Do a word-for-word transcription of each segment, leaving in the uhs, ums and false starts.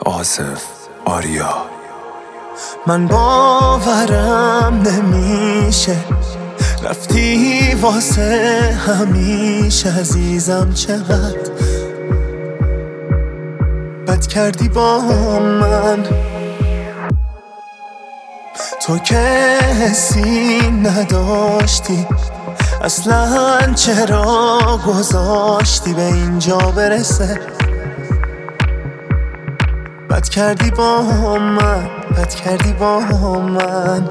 آصف آریا. من باورم نمیشه رفتی واسه همیشه عزیزم، چقدر بد کردی با من. تو که حسی نداشتی اصلا، چرا گذاشتی به اینجا برسه؟ بد کردی با من، بد کردی با من.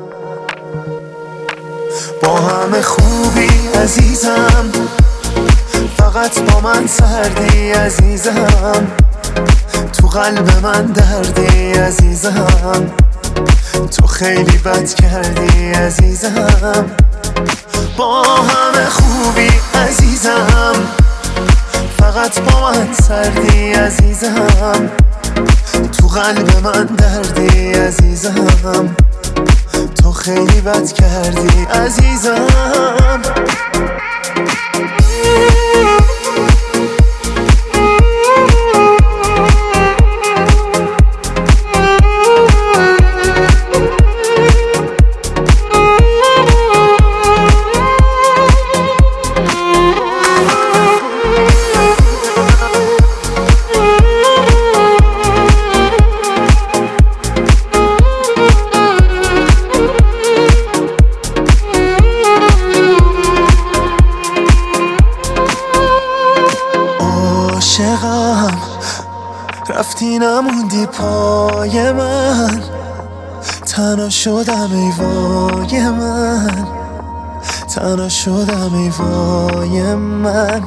با همه خوبی عزیزم، فقط با من سردی عزیزم. تو قلب من دردی عزیزم، تو خیلی بد کردی عزیزم. با همه خوبی عزیزم، فقط با من سردی عزیزم. تو قلب من دردی عزیزم، تو خیلی بد کردی عزیزم. عاشقم رفتی نموندی پای من، تنها شدم ای وای من، تنها شدم ای وای من.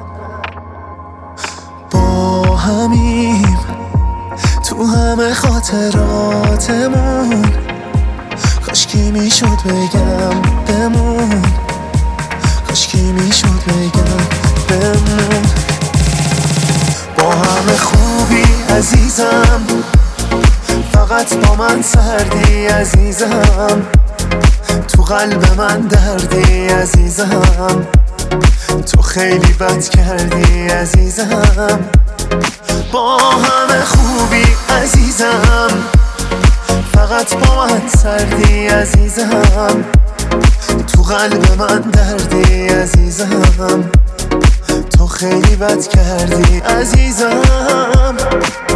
با همیم تو همه خاطراتمون، کاشکی میشد بگم بمون، کاشکی میشد بگم بمون. با همه خوبی عزیزم، فقط با من سردی عزیزم. تو قلب من دردی عزیزم، تو خیلی بد کردی عزیزم. با همه خوبی عزیزم، فقط با من سردی عزیزم. تو قلب من دردی عزیزم، تو خیلی بد کردی عزیزم.